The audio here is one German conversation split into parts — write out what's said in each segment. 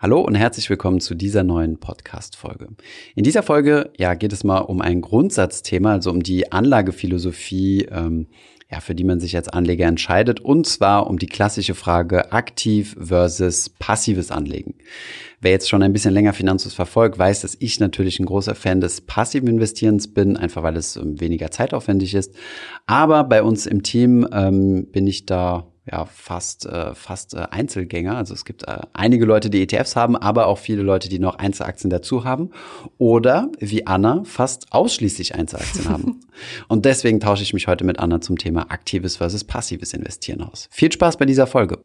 Hallo und herzlich willkommen zu dieser neuen Podcast-Folge. In dieser Folge geht es mal um ein Grundsatzthema, also um die Anlagephilosophie, für die man sich als Anleger entscheidet, und zwar um die klassische Frage aktiv versus passives Anlegen. Wer jetzt schon ein bisschen länger Finanzfluss verfolgt, weiß, dass ich natürlich ein großer Fan des passiven Investierens bin, einfach weil es weniger zeitaufwendig ist. Aber bei uns im Team bin ich da fast Einzelgänger. Also es gibt einige Leute, die ETFs haben, aber auch viele Leute, die noch Einzelaktien dazu haben oder wie Anna fast ausschließlich Einzelaktien haben. Und deswegen tausche ich mich heute mit Anna zum Thema aktives versus passives Investieren aus. Viel Spaß bei dieser Folge.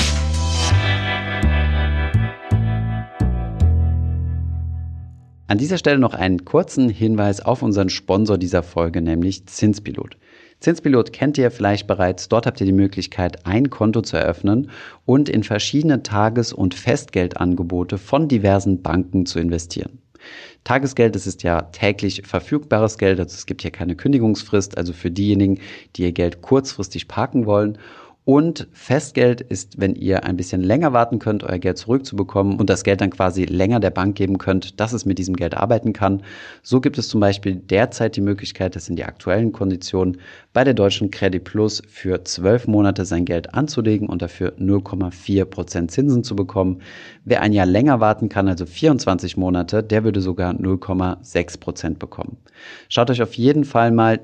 An dieser Stelle noch einen kurzen Hinweis auf unseren Sponsor dieser Folge, nämlich Zinspilot. Zinspilot kennt ihr vielleicht bereits. Dort habt ihr die Möglichkeit, ein Konto zu eröffnen und in verschiedene Tages- und Festgeldangebote von diversen Banken zu investieren. Tagesgeld, das ist ja täglich verfügbares Geld, also es gibt hier keine Kündigungsfrist, also für diejenigen, die ihr Geld kurzfristig parken wollen. Und Festgeld ist, wenn ihr ein bisschen länger warten könnt, euer Geld zurückzubekommen und das Geld dann quasi länger der Bank geben könnt, dass es mit diesem Geld arbeiten kann. So gibt es zum Beispiel derzeit die Möglichkeit, das sind die aktuellen Konditionen, bei der Deutschen Credit Plus für 12 Monate sein Geld anzulegen und dafür 0,4% Zinsen zu bekommen. Wer ein Jahr länger warten kann, also 24 Monate, der würde sogar 0,6% bekommen. Schaut euch auf jeden Fall mal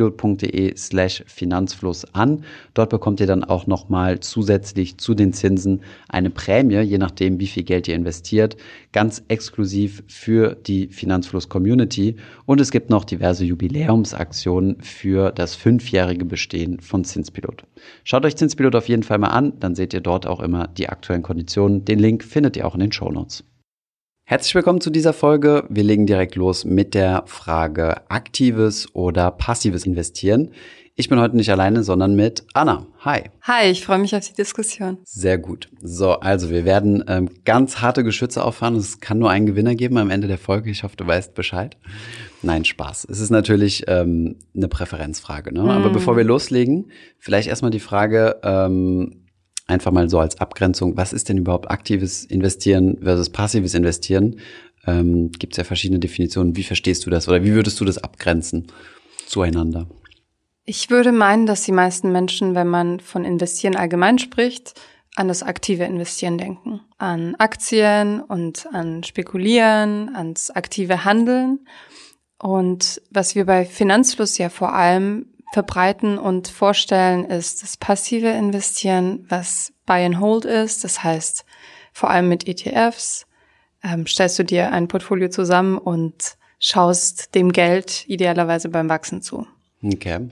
zinspilot.de/Finanzfluss an. Dort bekommt ihr dann auch nochmal zusätzlich zu den Zinsen eine Prämie, je nachdem, wie viel Geld ihr investiert, ganz exklusiv für die Finanzfluss-Community. Und es gibt noch diverse Jubiläumsaktionen für das 5-jährige Bestehen von Zinspilot. Schaut euch Zinspilot auf jeden Fall mal an, dann seht ihr dort auch immer die aktuellen Konditionen. Den Link findet ihr auch in den Shownotes. Herzlich willkommen zu dieser Folge. Wir legen direkt los mit der Frage aktives oder passives Investieren. Ich bin heute nicht alleine, sondern mit Anna. Hi. Hi, ich freue mich auf die Diskussion. Sehr gut. So, also wir werden ganz harte Geschütze auffahren. Es kann nur einen Gewinner geben am Ende der Folge. Ich hoffe, du weißt Bescheid. Nein, Spaß. Es ist natürlich eine Präferenzfrage, ne? Aber bevor wir loslegen, vielleicht erstmal die Frage, einfach mal so als Abgrenzung, was ist denn überhaupt aktives Investieren versus passives Investieren? Gibt es ja verschiedene Definitionen. Wie verstehst du das oder wie würdest du das abgrenzen zueinander? Ich würde meinen, dass die meisten Menschen, wenn man von Investieren allgemein spricht, an das aktive Investieren denken. An Aktien und an Spekulieren, ans aktive Handeln. Und was wir bei Finanzfluss ja vor allem verbreiten und vorstellen, ist das passive Investieren, was Buy and Hold ist. Das heißt, vor allem mit ETFs stellst du dir ein Portfolio zusammen und schaust dem Geld idealerweise beim Wachsen zu. Okay.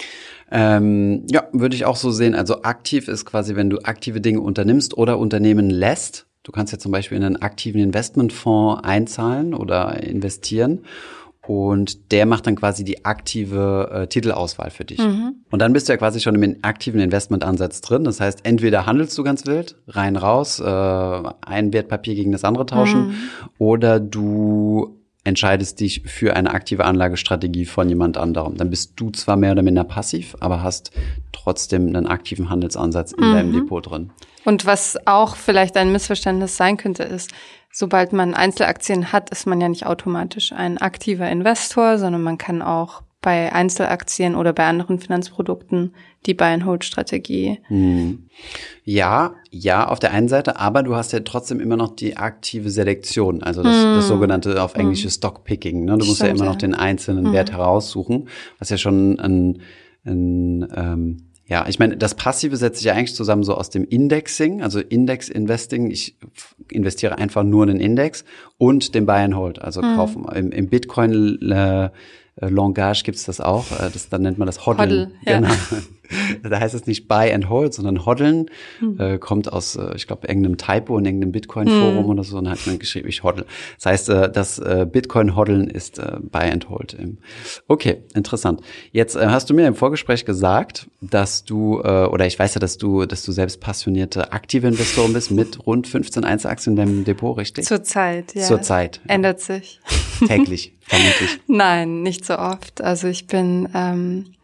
Würde ich auch so sehen. Also aktiv ist quasi, wenn du aktive Dinge unternimmst oder unternehmen lässt. Du kannst ja zum Beispiel in einen aktiven Investmentfonds einzahlen oder investieren. Und der macht dann quasi die aktive Titelauswahl für dich. Und dann bist du ja quasi schon im aktiven Investmentansatz drin. Das heißt, entweder handelst du ganz wild, rein, raus, ein Wertpapier gegen das andere tauschen, oder du entscheidest dich für eine aktive Anlagestrategie von jemand anderem. Dann bist du zwar mehr oder minder passiv, aber hast trotzdem einen aktiven Handelsansatz in deinem Depot drin. Und was auch vielleicht ein Missverständnis sein könnte, ist, sobald man Einzelaktien hat, ist man ja nicht automatisch ein aktiver Investor, sondern man kann auch bei Einzelaktien oder bei anderen Finanzprodukten die Buy-and-Hold-Strategie. Ja, auf der einen Seite, aber du hast ja trotzdem immer noch die aktive Selektion, also das sogenannte auf Englisch Stockpicking. Ne? Du musst ja immer noch den einzelnen Wert heraussuchen, was ja schon ich meine, das Passive setzt sich ja eigentlich zusammen so aus dem Indexing, also Index-Investing. Ich investiere einfach nur in den Index und dem Buy-and-Hold, also kaufen. Im Bitcoin Langage gibt's das auch. Dann nennt man das Hoddeln. Ja. Genau. Da heißt es nicht Buy and Hold, sondern Hoddeln. Kommt aus, ich glaube, irgendeinem Typo in irgendeinem Bitcoin-Forum oder so. Und dann hat man geschrieben, ich hoddle. Das heißt, das Bitcoin-Hoddeln ist Buy and Hold. Okay, interessant. Jetzt hast du mir im Vorgespräch gesagt, dass du, oder ich weiß ja, dass du selbst passionierte aktive Investorin bist mit rund 15 Einzelaktien in deinem Depot, richtig? Zurzeit, ja. Zurzeit. Ändert sich. Täglich, vermutlich. Nein, nicht so oft. Also ich bin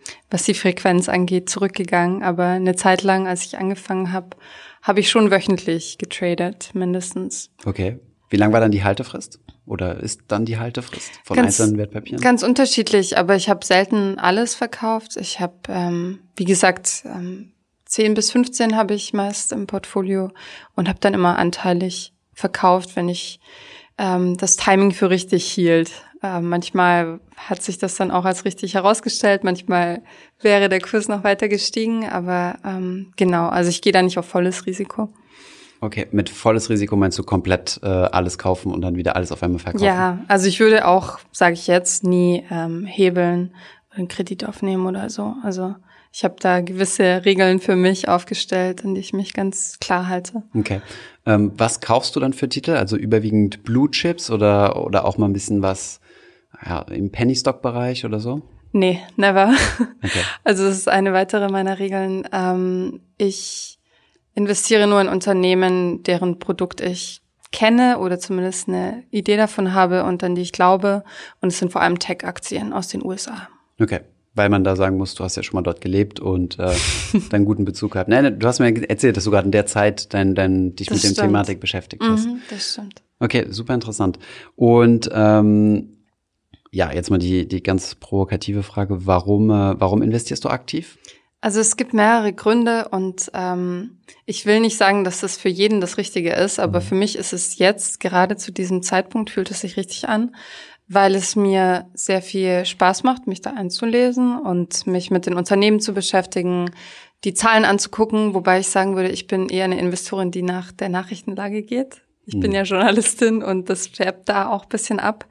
was die Frequenz angeht, zurückgegangen. Aber eine Zeit lang, als ich angefangen habe, habe ich schon wöchentlich getradet, mindestens. Okay. Wie lang war dann die Haltefrist? Oder ist dann die Haltefrist von einzelnen Wertpapieren? Ganz unterschiedlich, aber ich habe selten alles verkauft. Ich habe, wie gesagt, 10 bis 15 habe ich meist im Portfolio und habe dann immer anteilig verkauft, wenn ich das Timing für richtig hielt. Manchmal hat sich das dann auch als richtig herausgestellt, manchmal wäre der Kurs noch weiter gestiegen, aber genau, also ich gehe da nicht auf volles Risiko. Okay, mit volles Risiko meinst du komplett alles kaufen und dann wieder alles auf einmal verkaufen? Ja, also ich würde auch, sage ich jetzt, nie hebeln oder einen Kredit aufnehmen oder so. Also ich habe da gewisse Regeln für mich aufgestellt, an die ich mich ganz klar halte. Okay. Was kaufst du dann für Titel? Also überwiegend Blue Chips oder auch mal ein bisschen was im Penny-Stock-Bereich oder so? Nee, never. Okay. Also das ist eine weitere meiner Regeln. Ich investiere nur in Unternehmen, deren Produkt ich kenne oder zumindest eine Idee davon habe und an die ich glaube. Und es sind vor allem Tech-Aktien aus den USA. Okay. Weil man da sagen muss, du hast ja schon mal dort gelebt und deinen guten Bezug gehabt. Nein, du hast mir erzählt, dass du gerade in der Zeit dich mit dem Thematik beschäftigt hast. Das stimmt. Okay, super interessant. Und jetzt mal die ganz provokative Frage, warum investierst du aktiv? Also es gibt mehrere Gründe und ich will nicht sagen, dass das für jeden das Richtige ist, aber für mich ist es jetzt, gerade zu diesem Zeitpunkt, fühlt es sich richtig an, weil es mir sehr viel Spaß macht, mich da einzulesen und mich mit den Unternehmen zu beschäftigen, die Zahlen anzugucken, wobei ich sagen würde, ich bin eher eine Investorin, die nach der Nachrichtenlage geht. Ich bin ja Journalistin und das färbt da auch ein bisschen ab.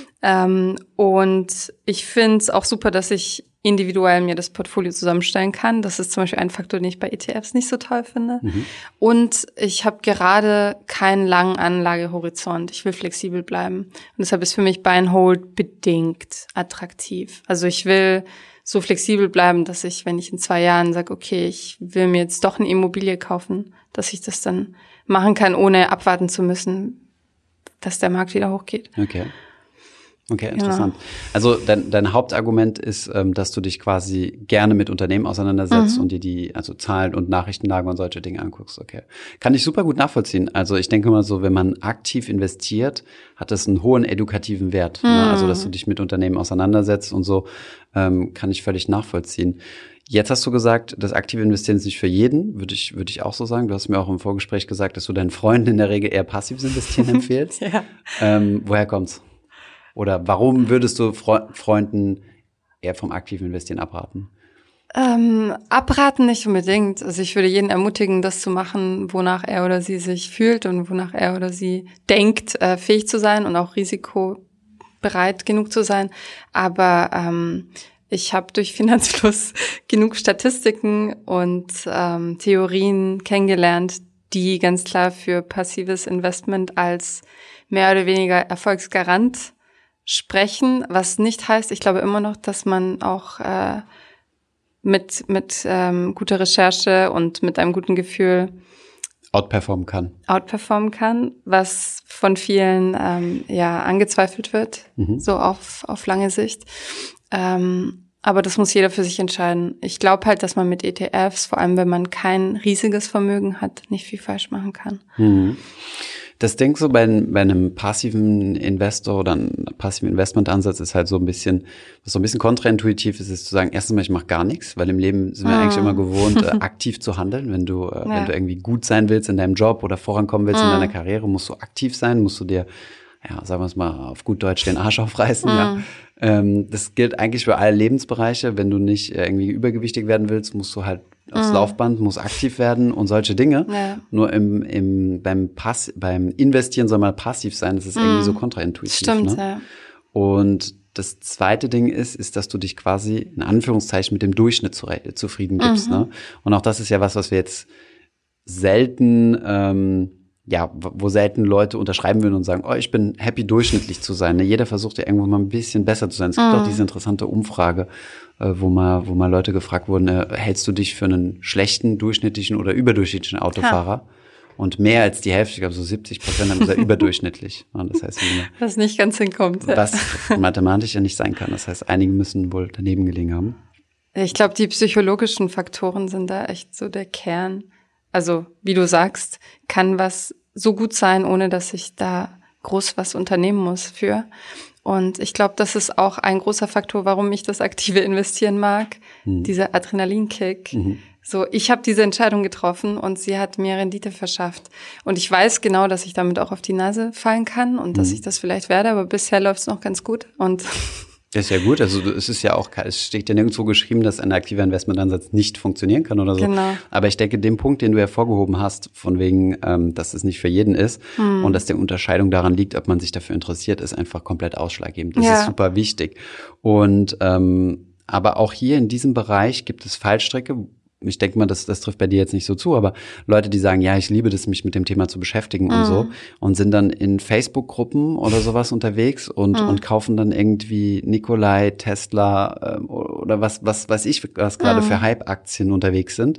Und ich finde es auch super, dass ich individuell mir das Portfolio zusammenstellen kann. Das ist zum Beispiel ein Faktor, den ich bei ETFs nicht so toll finde. Und ich habe gerade keinen langen Anlagehorizont. Ich will flexibel bleiben. Und deshalb ist für mich Buy and Hold bedingt attraktiv. Also ich will so flexibel bleiben, dass ich, wenn ich in 2 Jahren sage, okay, ich will mir jetzt doch eine Immobilie kaufen, dass ich das dann machen kann, ohne abwarten zu müssen, dass der Markt wieder hochgeht. Okay, interessant. Ja. Also dein Hauptargument ist, dass du dich quasi gerne mit Unternehmen auseinandersetzt und dir die Zahlen und Nachrichtenlage und solche Dinge anguckst. Okay. Kann ich super gut nachvollziehen. Also ich denke mal so, wenn man aktiv investiert, hat das einen hohen edukativen Wert. Ne? Also dass du dich mit Unternehmen auseinandersetzt und so, kann ich völlig nachvollziehen. Jetzt hast du gesagt, das aktive Investieren ist nicht für jeden, würde ich auch so sagen. Du hast mir auch im Vorgespräch gesagt, dass du deinen Freunden in der Regel eher passives Investieren empfiehlst. Ja. Woher kommt's? Oder warum würdest du Freunden eher vom aktiven Investieren abraten? Abraten nicht unbedingt. Also ich würde jeden ermutigen, das zu machen, wonach er oder sie sich fühlt und wonach er oder sie denkt, fähig zu sein und auch risikobereit genug zu sein. Aber ich habe durch Finanzfluss genug Statistiken und Theorien kennengelernt, die ganz klar für passives Investment als mehr oder weniger Erfolgsgarant sprechen, was nicht heißt, ich glaube immer noch, dass man auch mit guter Recherche und mit einem guten Gefühl outperformen kann, was von vielen angezweifelt wird, so auf lange Sicht. Aber das muss jeder für sich entscheiden. Ich glaube halt, dass man mit ETFs, vor allem wenn man kein riesiges Vermögen hat, nicht viel falsch machen kann. Das Ding so bei einem passiven Investor oder einem passiven Investmentansatz ist halt so ein bisschen, was so ein bisschen kontraintuitiv ist, ist zu sagen, erstens mal, ich mache gar nichts, weil im Leben sind wir eigentlich immer gewohnt, aktiv zu handeln. Wenn du irgendwie gut sein willst in deinem Job oder vorankommen willst in deiner Karriere, musst du aktiv sein, musst du dir, sagen wir es mal auf gut Deutsch, den Arsch aufreißen. Ja. Das gilt eigentlich für alle Lebensbereiche. Wenn du nicht irgendwie übergewichtig werden willst, musst du halt aufs Laufband, musst aktiv werden und solche Dinge. Ja. Nur beim Investieren soll man passiv sein. Das ist irgendwie so kontraintuitiv. Stimmt, ne? Ja. Und das zweite Ding ist, dass du dich quasi in Anführungszeichen mit dem Durchschnitt zufrieden gibst. Ne? Und auch das ist ja was wir jetzt selten wo selten Leute unterschreiben würden und sagen, ich bin happy, durchschnittlich zu sein. Ne? Jeder versucht ja irgendwo mal ein bisschen besser zu sein. Es gibt auch diese interessante Umfrage, wo mal Leute gefragt wurden, hältst du dich für einen schlechten, durchschnittlichen oder überdurchschnittlichen Autofahrer? Und mehr als die Hälfte, ich glaube so 70% haben gesagt überdurchschnittlich. Und das heißt, was nicht ganz hinkommt. Was mathematisch ja nicht sein kann. Das heißt, einige müssen wohl daneben gelegen haben. Ich glaube, die psychologischen Faktoren sind da echt so der Kern. Also, wie du sagst, kann was so gut sein, ohne dass ich da groß was unternehmen muss für. Und ich glaube, das ist auch ein großer Faktor, warum ich das aktive Investieren mag, dieser Adrenalinkick. So, ich habe diese Entscheidung getroffen und sie hat mir Rendite verschafft. Und ich weiß genau, dass ich damit auch auf die Nase fallen kann und dass ich das vielleicht werde, aber bisher läuft es noch ganz gut. Und das ist ja gut, also es ist ja auch, es steht ja nirgendwo geschrieben, dass ein aktiver Investmentansatz nicht funktionieren kann oder so. Genau. Aber ich denke, den Punkt, den du hervorgehoben hast, von wegen, dass es nicht für jeden ist und dass die Unterscheidung daran liegt, ob man sich dafür interessiert, ist einfach komplett ausschlaggebend. Das ist super wichtig. Und aber auch hier in diesem Bereich gibt es Fallstricke. Ich denke mal, das trifft bei dir jetzt nicht so zu, aber Leute, die sagen, ja, ich liebe das, mich mit dem Thema zu beschäftigen und so und sind dann in Facebook-Gruppen oder sowas unterwegs und kaufen dann irgendwie Nikolai, Tesla oder was gerade für Hype-Aktien unterwegs sind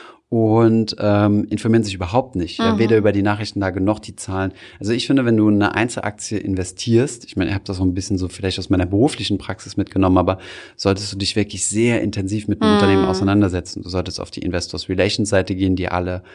und informieren sich überhaupt nicht. Ja, weder über die Nachrichtenlage noch die Zahlen. Also ich finde, wenn du in eine Einzelaktie investierst, ich meine, ich habe das so ein bisschen so vielleicht aus meiner beruflichen Praxis mitgenommen, aber solltest du dich wirklich sehr intensiv mit dem Unternehmen auseinandersetzen. Du solltest auf die Investors Relations Seite gehen, die alle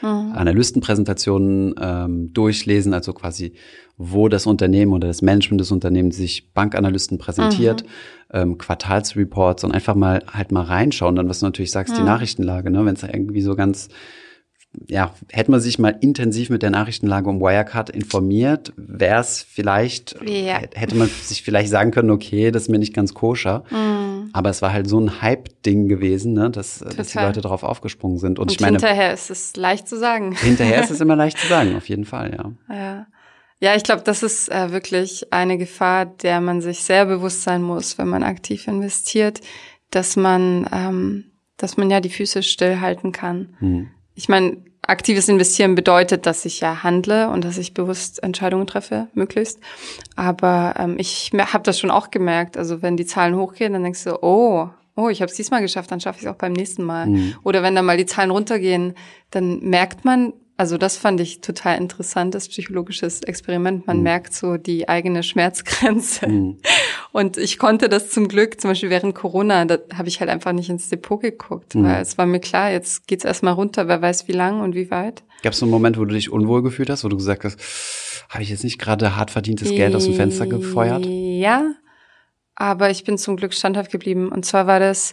Analystenpräsentationen durchlesen, also quasi wo das Unternehmen oder das Management des Unternehmens sich Bankanalysten präsentiert, Quartalsreports und einfach mal reinschauen. Dann, was du natürlich sagst, die Nachrichtenlage, ne, wenn es irgendwie so ganz, ja, hätte man sich mal intensiv mit der Nachrichtenlage um Wirecard informiert, wäre es vielleicht, hätte man sich vielleicht sagen können, okay, das ist mir nicht ganz koscher. Aber es war halt so ein Hype-Ding gewesen, ne, dass die Leute darauf aufgesprungen sind. Und ich meine, hinterher ist es leicht zu sagen. Hinterher ist es immer leicht zu sagen, auf jeden Fall, ja. Ja, ich glaube, das ist wirklich eine Gefahr, der man sich sehr bewusst sein muss, wenn man aktiv investiert, dass man ja die Füße stillhalten kann. Ich meine, aktives Investieren bedeutet, dass ich ja handle und dass ich bewusst Entscheidungen treffe, möglichst. Aber ich habe das schon auch gemerkt. Also wenn die Zahlen hochgehen, dann denkst du, oh, ich habe es diesmal geschafft, dann schaffe ich es auch beim nächsten Mal. Oder wenn dann mal die Zahlen runtergehen, dann merkt man, also das fand ich total interessant, das psychologisches Experiment. Man merkt so die eigene Schmerzgrenze. Und ich konnte das zum Glück, zum Beispiel während Corona, da habe ich halt einfach nicht ins Depot geguckt, weil es war mir klar, jetzt geht's erstmal runter, wer weiß wie lang und wie weit. Gab es so einen Moment, wo du dich unwohl gefühlt hast, wo du gesagt hast, habe ich jetzt nicht gerade hart verdientes Geld aus dem Fenster gefeuert? Ja, aber ich bin zum Glück standhaft geblieben. Und zwar war das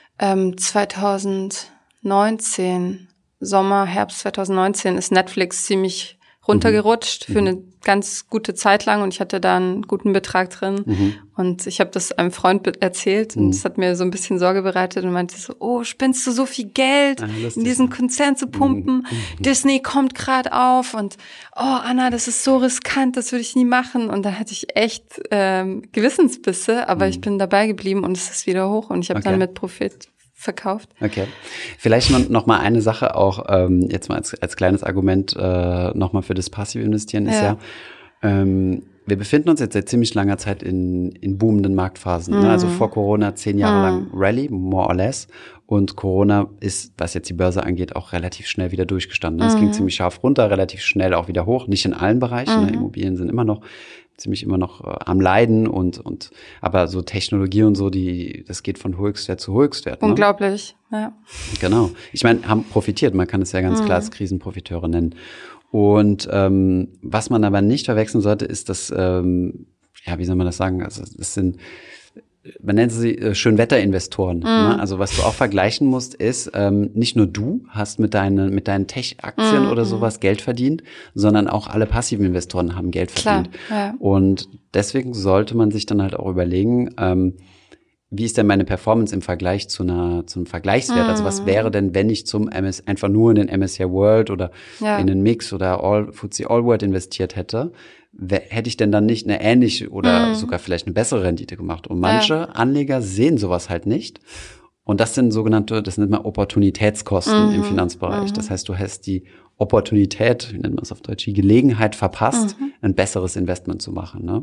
2019, Sommer, Herbst 2019 ist Netflix ziemlich runtergerutscht für eine ganz gute Zeit lang und ich hatte da einen guten Betrag drin und ich habe das einem Freund erzählt und das hat mir so ein bisschen Sorge bereitet und meinte so, oh, spinnst du so viel Geld in diesen Konzern zu pumpen? Disney kommt gerade auf und oh, Anna, das ist so riskant, das würde ich nie machen und da hatte ich echt Gewissensbisse, aber ich bin dabei geblieben und es ist wieder hoch und ich habe dann mit Profit verkauft. Okay. Vielleicht noch mal eine Sache auch, jetzt mal als kleines Argument noch mal für das passive Investieren ist ja, wir befinden uns jetzt seit ziemlich langer Zeit in boomenden Marktphasen. Ne? Also vor Corona 10 Jahre lang Rallye, more or less. Und Corona ist, was jetzt die Börse angeht, auch relativ schnell wieder durchgestanden. Es ging ziemlich scharf runter, relativ schnell auch wieder hoch. Nicht in allen Bereichen. Ne? Immobilien sind immer noch am Leiden und aber so Technologie und so, das geht von Höchstwert zu Höchstwert. Ne? Unglaublich, ja. Genau. Ich meine, haben profitiert. Man kann es ja ganz klar als Krisenprofiteure nennen. Und was man aber nicht verwechseln sollte, ist, dass, wie soll man das sagen? Also das sind, man nennt sie Schönwetterinvestoren. Ne? Also was du auch vergleichen musst, ist, nicht nur du hast mit deinen Tech-Aktien oder sowas Geld verdient, sondern auch alle passiven Investoren haben Geld verdient. Klar, ja. Und deswegen sollte man sich dann halt auch überlegen, wie ist denn meine Performance im Vergleich zum Vergleichswert? Also was wäre denn, wenn ich einfach nur in den MSCI World oder in den Mix oder FTSE All World investiert hätte? Hätte ich denn dann nicht eine ähnliche oder sogar vielleicht eine bessere Rendite gemacht? Und manche Anleger sehen sowas halt nicht. Und das sind das nennt man Opportunitätskosten im Finanzbereich. Das heißt, du hast die Opportunität, wie nennt man es auf Deutsch, die Gelegenheit verpasst, ein besseres Investment zu machen. Ne?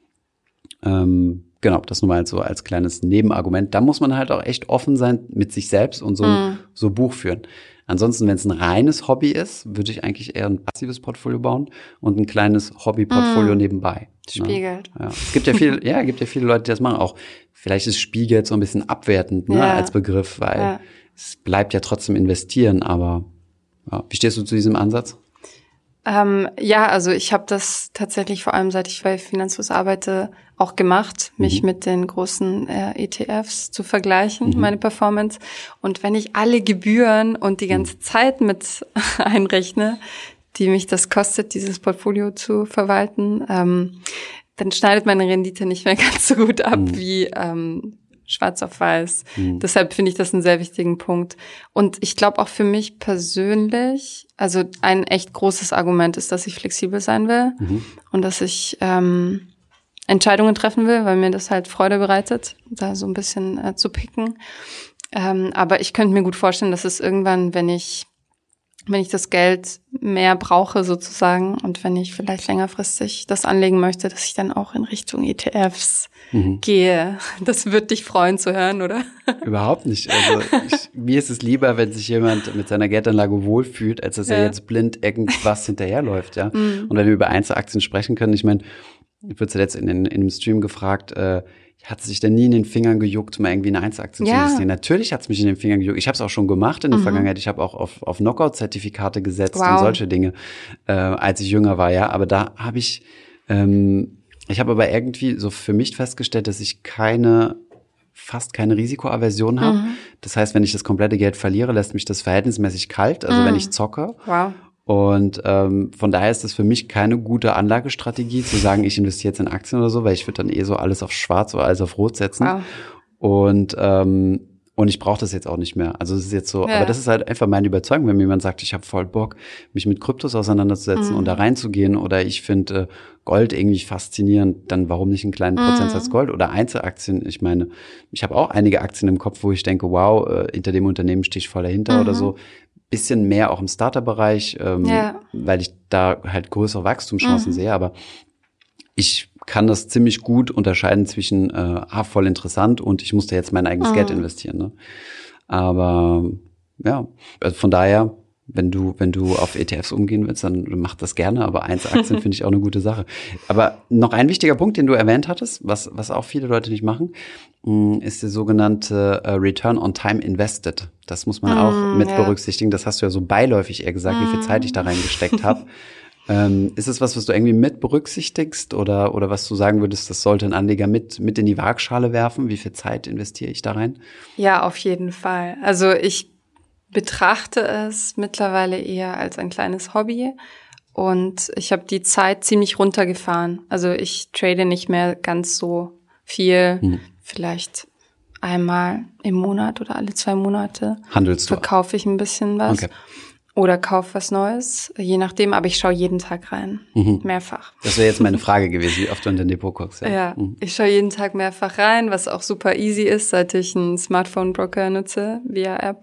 Genau, das nur mal so als kleines Nebenargument. Da muss man halt auch echt offen sein mit sich selbst und so Buch führen. Ansonsten, wenn es ein reines Hobby ist, würde ich eigentlich eher ein passives Portfolio bauen und ein kleines Hobbyportfolio nebenbei. Spiegelt. Ne? Ja. Es gibt ja viele Leute, die das machen. Auch vielleicht ist Spielgeld so ein bisschen abwertend, ne, als Begriff, weil es bleibt ja trotzdem investieren, aber ja. Wie stehst du zu diesem Ansatz? Also ich habe das tatsächlich vor allem, seit ich bei Finanzfluss arbeite, auch gemacht, mich mit den großen ETFs zu vergleichen, meine Performance. Und wenn ich alle Gebühren und die ganze Zeit mit einrechne, die mich das kostet, dieses Portfolio zu verwalten, dann schneidet meine Rendite nicht mehr ganz so gut ab wie schwarz auf weiß. Deshalb finde ich das einen sehr wichtigen Punkt. Und ich glaube auch für mich persönlich, also ein echt großes Argument ist, dass ich flexibel sein will und dass ich Entscheidungen treffen will, weil mir das halt Freude bereitet, da so ein bisschen zu picken. Aber ich könnte mir gut vorstellen, dass es irgendwann, wenn ich das Geld mehr brauche sozusagen und wenn ich vielleicht längerfristig das anlegen möchte, dass ich dann auch in Richtung ETFs gehe. Das wird dich freuen zu hören, oder? Überhaupt nicht. Also mir ist es lieber, wenn sich jemand mit seiner Geldanlage wohlfühlt, als dass er jetzt blind irgendwas hinterherläuft. Ja. Und wenn wir über Einzelaktien sprechen können, ich meine, ich wurde zuletzt in einem Stream gefragt, hat es sich denn nie in den Fingern gejuckt, mal irgendwie eine Einzelaktie zu investieren? Natürlich hat es mich in den Fingern gejuckt. Ich habe es auch schon gemacht in der Vergangenheit. Ich habe auch auf Knockout-Zertifikate gesetzt und solche Dinge, als ich jünger war, ja. Aber da habe ich habe aber irgendwie so für mich festgestellt, dass ich fast keine Risikoaversion habe. Das heißt, wenn ich das komplette Geld verliere, lässt mich das verhältnismäßig kalt, also wenn ich zocke. Wow. Und von daher ist das für mich keine gute Anlagestrategie, zu sagen, ich investiere jetzt in Aktien oder so, weil ich würde dann so alles auf schwarz oder alles auf rot setzen. Wow. Und ich brauche das jetzt auch nicht mehr. Also es ist jetzt so, aber das ist halt einfach meine Überzeugung, wenn mir jemand sagt, ich habe voll Bock, mich mit Kryptos auseinanderzusetzen und da reinzugehen, oder ich finde Gold irgendwie faszinierend, dann warum nicht einen kleinen Prozentsatz Gold oder Einzelaktien? Ich meine, ich habe auch einige Aktien im Kopf, wo ich denke, wow, hinter dem Unternehmen stehe ich voll dahinter oder so. Bisschen mehr auch im Starter-Bereich, weil ich da halt größere Wachstumschancen sehe, aber ich kann das ziemlich gut unterscheiden zwischen voll interessant und ich musste jetzt mein eigenes Geld investieren. Ne? Aber ja, also von daher, wenn du auf ETFs umgehen willst, dann mach das gerne, aber Einzelaktien finde ich auch eine gute Sache. Aber noch ein wichtiger Punkt, den du erwähnt hattest, was auch viele Leute nicht machen, ist der sogenannte Return on Time Invested. Das muss man auch mit berücksichtigen. Das hast du ja so beiläufig eher gesagt, wie viel Zeit ich da reingesteckt habe. Ist es was du irgendwie mit berücksichtigst oder was du sagen würdest, das sollte ein Anleger mit in die Waagschale werfen? Wie viel Zeit investiere ich da rein? Ja, auf jeden Fall. Also ich betrachte es mittlerweile eher als ein kleines Hobby und ich habe die Zeit ziemlich runtergefahren. Also ich trade nicht mehr ganz so viel, vielleicht einmal im Monat oder alle 2 Monate. Handelst du? Verkaufe ich ein bisschen was. Okay. Oder kauf was Neues, je nachdem, aber ich schaue jeden Tag rein, mehrfach. Das wäre jetzt meine Frage gewesen, wie oft du in dein Depot guckst. Ja, ich schaue jeden Tag mehrfach rein, was auch super easy ist, seit ich einen Smartphone-Broker nutze, via App.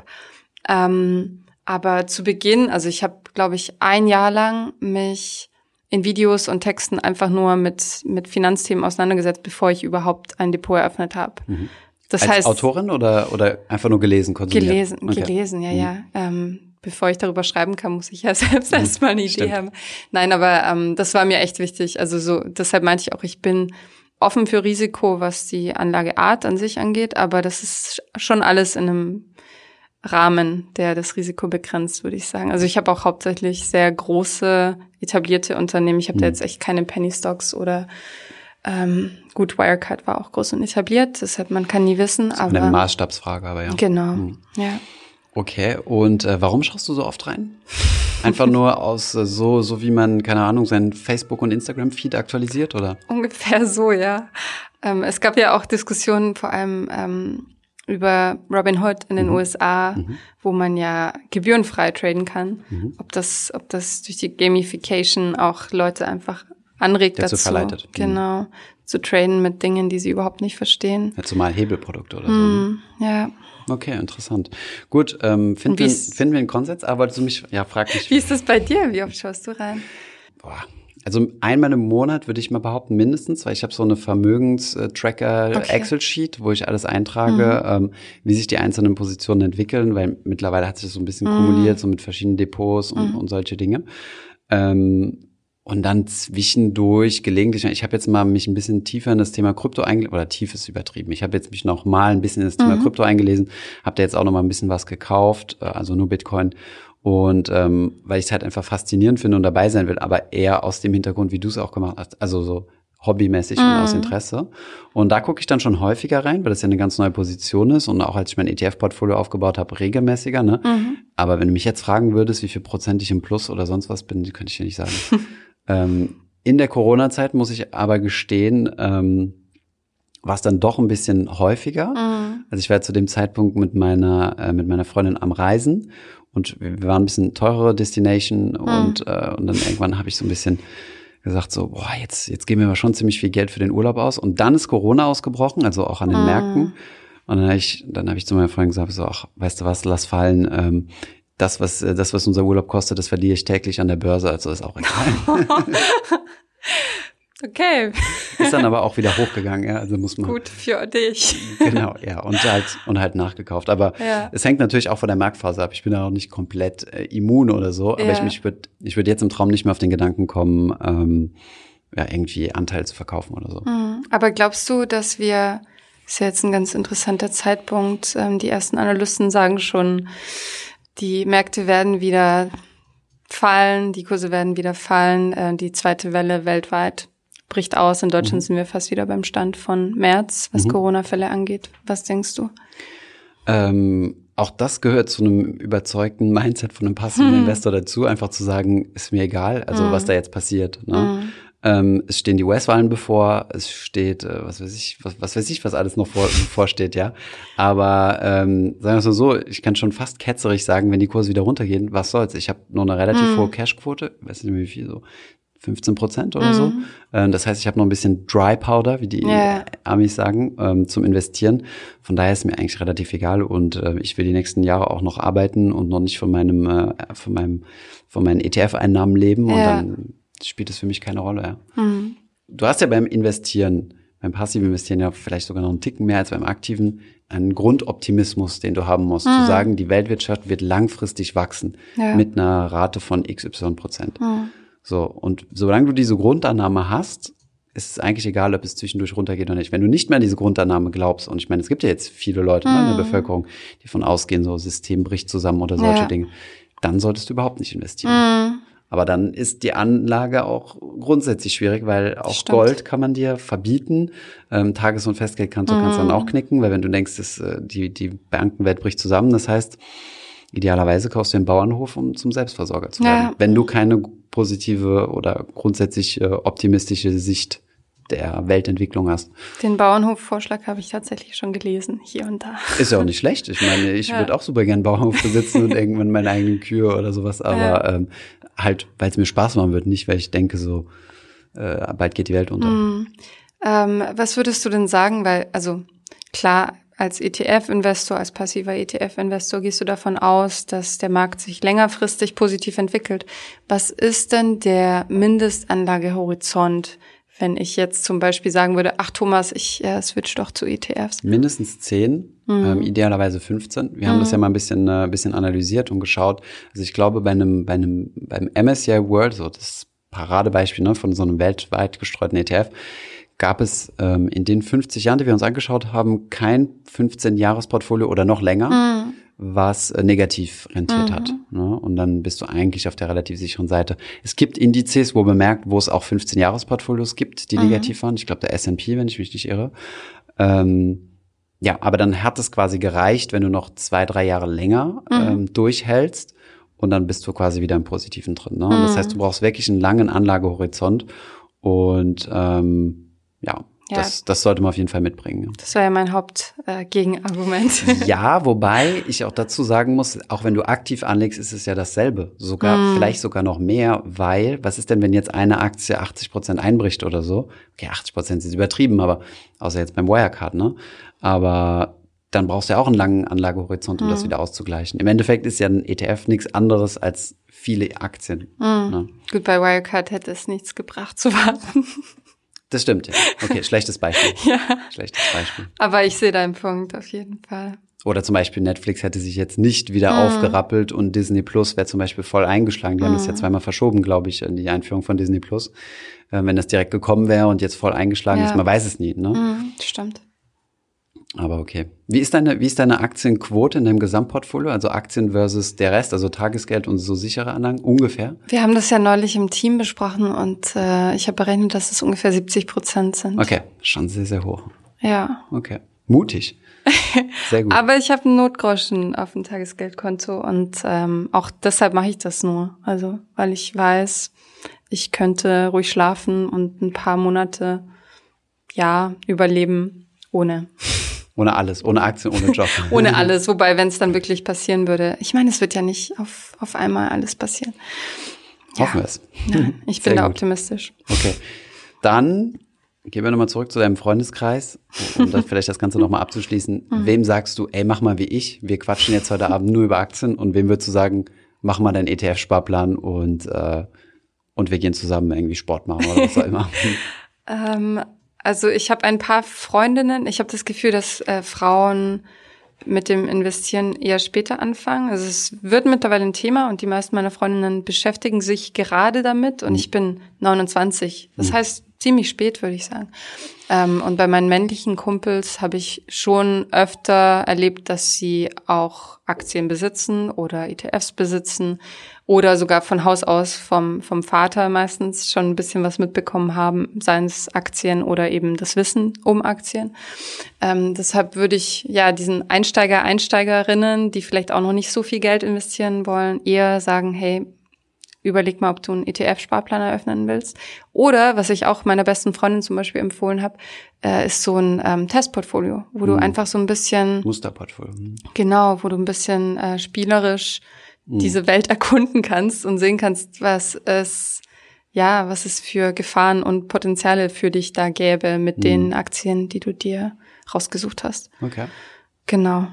Aber zu Beginn, also ich habe, glaube ich, 1 Jahr lang mich in Videos und Texten einfach nur mit Finanzthemen auseinandergesetzt, bevor ich überhaupt ein Depot eröffnet habe. Das als heißt, Autorin oder einfach nur gelesen, konsumiert? Gelesen, ja. Bevor ich darüber schreiben kann, muss ich ja selbst erstmal eine Idee haben. Nein, aber das war mir echt wichtig. Also so, deshalb meinte ich auch, ich bin offen für Risiko, was die Anlageart an sich angeht, aber das ist schon alles in einem Rahmen, der das Risiko begrenzt, würde ich sagen. Also ich habe auch hauptsächlich sehr große, etablierte Unternehmen. Ich habe da jetzt echt keine Penny Stocks oder gut, Wirecard war auch groß und etabliert, deshalb man kann nie wissen. Das ist eine Maßstabsfrage, aber ja. Genau, ja. Okay, und warum schaust du so oft rein? Einfach nur aus so wie man, keine Ahnung, seinen Facebook- und Instagram-Feed aktualisiert, oder? Ungefähr so, ja. Es gab ja auch Diskussionen vor allem über Robinhood in den USA, wo man ja gebührenfrei traden kann. Ob das durch die Gamification auch Leute einfach anregt dazu, verleitet. Genau, zu traden mit Dingen, die sie überhaupt nicht verstehen. Ja, zumal Hebelprodukte oder so. Ne? Ja. Okay, interessant. Gut, finden wir einen Konsens? Aber wolltest du mich, frag mich. Wie ist das bei dir? Wie oft schaust du rein? Also einmal im Monat würde ich mal behaupten, mindestens, weil ich habe so eine Vermögenstracker-Excel-Sheet, wo ich alles eintrage, wie sich die einzelnen Positionen entwickeln, weil mittlerweile hat sich das so ein bisschen kumuliert, so mit verschiedenen Depots und solche Dinge. Und dann zwischendurch gelegentlich, ich habe jetzt mal mich ein bisschen tiefer in das Thema Krypto eingelesen, oder tief ist übertrieben. Ich habe jetzt mich noch mal ein bisschen in das Thema Krypto eingelesen, habe da jetzt auch noch mal ein bisschen was gekauft, also nur Bitcoin. Und weil ich es halt einfach faszinierend finde und dabei sein will, aber eher aus dem Hintergrund, wie du es auch gemacht hast, also so hobbymäßig und aus Interesse. Und da gucke ich dann schon häufiger rein, weil das ja eine ganz neue Position ist und auch als ich mein ETF-Portfolio aufgebaut habe, regelmäßiger. Ne? Aber wenn du mich jetzt fragen würdest, wie viel Prozent ich im Plus oder sonst was bin, könnte ich dir nicht sagen. In der Corona-Zeit muss ich aber gestehen, war es dann doch ein bisschen häufiger. Also ich war zu dem Zeitpunkt mit meiner Freundin am Reisen und wir waren ein bisschen teurere Destination und dann irgendwann habe ich so ein bisschen gesagt so, boah, jetzt geben wir aber schon ziemlich viel Geld für den Urlaub aus. Und dann ist Corona ausgebrochen, also auch an den Märkten. Und dann habe ich zu meiner Freundin gesagt, so, ach, weißt du was, lass fallen, das, was unser Urlaub kostet, das verliere ich täglich an der Börse, also ist auch egal. Okay. Ist dann aber auch wieder hochgegangen, ja, also muss man. Gut für dich. Genau, ja, und halt nachgekauft. Aber es hängt natürlich auch von der Marktphase ab. Ich bin da auch nicht komplett immun oder so, aber ich würde jetzt im Traum nicht mehr auf den Gedanken kommen, irgendwie Anteil zu verkaufen oder so. Aber glaubst du, dass ist ja jetzt ein ganz interessanter Zeitpunkt, die ersten Analysten sagen schon, die Märkte werden wieder fallen, die Kurse werden wieder fallen, die zweite Welle weltweit bricht aus. In Deutschland sind wir fast wieder beim Stand von März, was Corona-Fälle angeht. Was denkst du? Auch das gehört zu einem überzeugten Mindset von einem passiven Investor dazu, einfach zu sagen, ist mir egal, also was da jetzt passiert. Ne? Es stehen die US-Wahlen bevor, es steht, was weiß ich, was alles noch bevorsteht, ja. Aber sagen wir es mal so, ich kann schon fast ketzerig sagen, wenn die Kurse wieder runtergehen, was soll's? Ich habe nur eine relativ hohe Cashquote, weiß nicht mehr wie viel, so 15% oder so. Das heißt, ich habe noch ein bisschen Dry Powder, wie die Amis sagen, zum Investieren. Von daher ist mir eigentlich relativ egal und ich will die nächsten Jahre auch noch arbeiten und noch nicht von meinen ETF-Einnahmen leben und dann spielt es für mich keine Rolle. Ja. Du hast ja beim passiven Investieren ja vielleicht sogar noch einen Ticken mehr als beim aktiven, einen Grundoptimismus, den du haben musst, zu sagen, die Weltwirtschaft wird langfristig wachsen mit einer Rate von XY%. So, und solange du diese Grundannahme hast, ist es eigentlich egal, ob es zwischendurch runtergeht oder nicht. Wenn du nicht mehr an diese Grundannahme glaubst, und ich meine, es gibt ja jetzt viele Leute in der Bevölkerung, die von ausgehen, so System bricht zusammen oder solche Dinge, dann solltest du überhaupt nicht investieren. Aber dann ist die Anlage auch grundsätzlich schwierig, weil auch Gold kann man dir verbieten. Tages- und Festgeldkonto kannst du dann auch knicken, weil wenn du denkst, dass die Bankenwelt bricht zusammen, das heißt, idealerweise kaufst du den Bauernhof, um zum Selbstversorger zu werden. Wenn du keine positive oder grundsätzlich optimistische Sicht der Weltentwicklung hast. Den Bauernhof-Vorschlag habe ich tatsächlich schon gelesen, hier und da. Ist ja auch nicht schlecht. Ich meine, ich würde auch super gern Bauernhof besitzen und irgendwann meine eigenen Kühe oder sowas, aber halt, weil es mir Spaß machen wird, nicht, weil ich denke so, bald geht die Welt unter. Was würdest du denn sagen, weil, also klar, als ETF-Investor, als passiver ETF-Investor gehst du davon aus, dass der Markt sich längerfristig positiv entwickelt. Was ist denn der Mindestanlagehorizont, wenn ich jetzt zum Beispiel sagen würde, ach Thomas, ich switch doch zu ETFs? Mindestens 10, idealerweise 15. Wir haben das ja mal ein bisschen analysiert und geschaut. Also ich glaube, beim MSCI World, so das Paradebeispiel, ne, von so einem weltweit gestreuten ETF, gab es in den 50 Jahren, die wir uns angeschaut haben, kein 15-Jahres-Portfolio oder noch länger, was negativ rentiert hat. Ne? Und dann bist du eigentlich auf der relativ sicheren Seite. Es gibt Indizes, wo es auch 15-Jahres-Portfolios gibt, die negativ waren. Ich glaube, der S&P, wenn ich mich nicht irre. Aber dann hat es quasi gereicht, wenn du noch 2-3 Jahre länger durchhältst. Und dann bist du quasi wieder im Positiven drin. Ne? Und das heißt, du brauchst wirklich einen langen Anlagehorizont. Und das sollte man auf jeden Fall mitbringen. Das war ja mein Hauptgegenargument. Ja, wobei ich auch dazu sagen muss, auch wenn du aktiv anlegst, ist es ja dasselbe. Vielleicht sogar noch mehr, weil, was ist denn, wenn jetzt eine Aktie 80% einbricht oder so? Okay, 80% ist übertrieben, aber außer jetzt beim Wirecard, ne? Aber dann brauchst du ja auch einen langen Anlagehorizont, um das wieder auszugleichen. Im Endeffekt ist ja ein ETF nichts anderes als viele Aktien. Ne? Gut, bei Wirecard hätte es nichts gebracht zu warten. Das stimmt, ja. Okay, schlechtes Beispiel. Ja. Schlechtes Beispiel. Aber ich sehe deinen Punkt auf jeden Fall. Oder zum Beispiel Netflix hätte sich jetzt nicht wieder aufgerappelt und Disney Plus wäre zum Beispiel voll eingeschlagen. Die haben das ja zweimal verschoben, glaube ich, in die Einführung von Disney Plus. Wenn das direkt gekommen wäre und jetzt voll eingeschlagen ist, man weiß es nie, ne? Stimmt. Aber okay. Wie ist deine Aktienquote in deinem Gesamtportfolio? Also Aktien versus der Rest, also Tagesgeld und so sichere Anlagen, ungefähr? Wir haben das ja neulich im Team besprochen und ich habe berechnet, dass es ungefähr 70% sind. Okay, schon sehr, sehr hoch. Ja. Okay, mutig. Sehr gut. Aber ich habe einen Notgroschen auf dem Tagesgeldkonto und auch deshalb mache ich das nur. Also, weil ich weiß, ich könnte ruhig schlafen und ein paar Monate, überleben ohne. Ohne alles, ohne Aktien, ohne Job. Ohne alles, wobei, wenn es dann wirklich passieren würde. Ich meine, es wird ja nicht auf einmal alles passieren. Hoffen wir es. Ja, ich bin da optimistisch. Okay, dann gehen wir nochmal zurück zu deinem Freundeskreis, um das vielleicht das Ganze nochmal abzuschließen. Wem sagst du, ey, mach mal wie ich, wir quatschen jetzt heute Abend nur über Aktien, und wem würdest du sagen, mach mal deinen ETF-Sparplan und wir gehen zusammen irgendwie Sport machen oder was auch immer? Also ich habe ein paar Freundinnen. Ich habe das Gefühl, dass Frauen mit dem Investieren eher später anfangen. Also es wird mittlerweile ein Thema und die meisten meiner Freundinnen beschäftigen sich gerade damit und ich bin 29. Das heißt ziemlich spät, würde ich sagen. Und bei meinen männlichen Kumpels habe ich schon öfter erlebt, dass sie auch Aktien besitzen oder ETFs besitzen oder sogar von Haus aus vom Vater meistens schon ein bisschen was mitbekommen haben, seien es Aktien oder eben das Wissen um Aktien. Deshalb würde ich diesen Einsteigerinnen, die vielleicht auch noch nicht so viel Geld investieren wollen, eher sagen, hey, überleg mal, ob du einen ETF-Sparplan eröffnen willst. Oder, was ich auch meiner besten Freundin zum Beispiel empfohlen habe, ist so ein Testportfolio, wo du einfach so ein bisschen Musterportfolio. Genau, wo du ein bisschen spielerisch diese Welt erkunden kannst und sehen kannst, was es für Gefahren und Potenziale für dich da gäbe mit den Aktien, die du dir rausgesucht hast. Okay. Genau.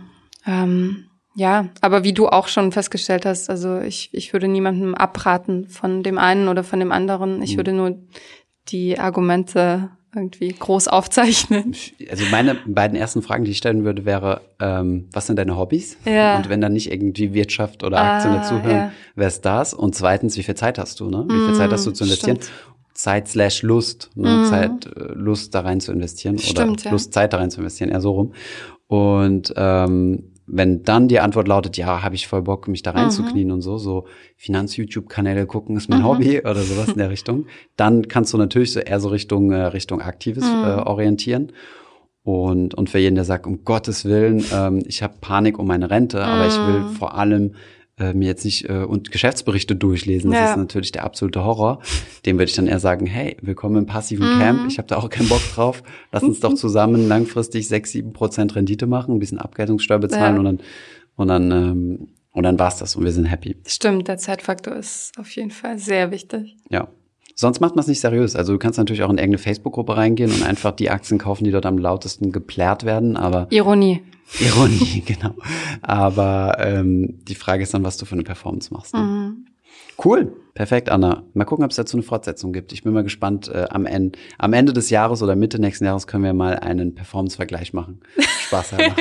Aber wie du auch schon festgestellt hast, also ich würde niemandem abraten von dem einen oder von dem anderen. Ich würde nur die Argumente irgendwie groß aufzeichnen. Also meine beiden ersten Fragen, die ich stellen würde, wäre, was sind deine Hobbys? Ja. Und wenn dann nicht irgendwie Wirtschaft oder Aktien dazugehören, wäre es das? Und zweitens, wie viel Zeit hast du, ne? Wie viel Zeit hast du zu investieren? Stimmt. Zeit/Lust, ne? Lust da rein zu investieren oder Lust, Zeit da rein zu investieren, eher so rum. Und wenn dann die Antwort lautet, ja, habe ich voll Bock, mich da reinzuknien und so Finanz-YouTube-Kanäle gucken ist mein Hobby oder sowas in der Richtung, dann kannst du natürlich so eher so Richtung Aktives orientieren. Und für jeden, der sagt, um Gottes Willen, ich habe Panik um meine Rente, aber ich will vor allem mir jetzt nicht und Geschäftsberichte durchlesen, das ist natürlich der absolute Horror. Dem würde ich dann eher sagen, hey, willkommen im passiven Camp, ich habe da auch keinen Bock drauf, lass uns doch zusammen langfristig 6-7% Rendite machen, ein bisschen Abgeltungssteuer bezahlen und dann war's das und wir sind happy. Stimmt, der Zeitfaktor ist auf jeden Fall sehr wichtig. Ja. Sonst macht man es nicht seriös. Also du kannst natürlich auch in irgendeine Facebook-Gruppe reingehen und einfach die Aktien kaufen, die dort am lautesten geplärt werden, aber Ironie, genau. Aber die Frage ist dann, was du für eine Performance machst. Ne? Cool. Perfekt, Anna. Mal gucken, ob es dazu eine Fortsetzung gibt. Ich bin mal gespannt. Am Ende des Jahres oder Mitte nächsten Jahres können wir mal einen Performance-Vergleich machen. Spaß haben.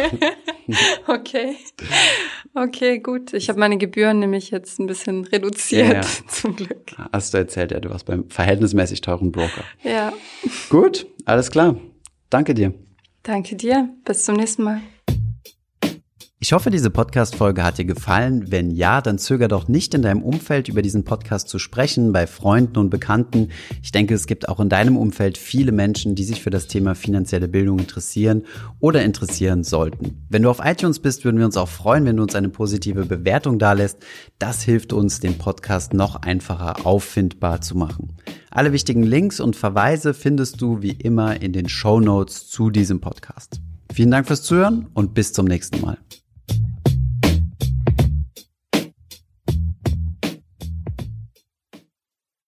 Okay, gut. Ich habe meine Gebühren nämlich jetzt ein bisschen reduziert, zum Glück. Hast du erzählt, ja, du warst beim verhältnismäßig teuren Broker. Ja. Gut, alles klar. Danke dir. Danke dir. Bis zum nächsten Mal. Ich hoffe, diese Podcast-Folge hat dir gefallen. Wenn ja, dann zöger doch nicht, in deinem Umfeld über diesen Podcast zu sprechen, bei Freunden und Bekannten. Ich denke, es gibt auch in deinem Umfeld viele Menschen, die sich für das Thema finanzielle Bildung interessieren oder interessieren sollten. Wenn du auf iTunes bist, würden wir uns auch freuen, wenn du uns eine positive Bewertung dalässt. Das hilft uns, den Podcast noch einfacher auffindbar zu machen. Alle wichtigen Links und Verweise findest du wie immer in den Shownotes zu diesem Podcast. Vielen Dank fürs Zuhören und bis zum nächsten Mal.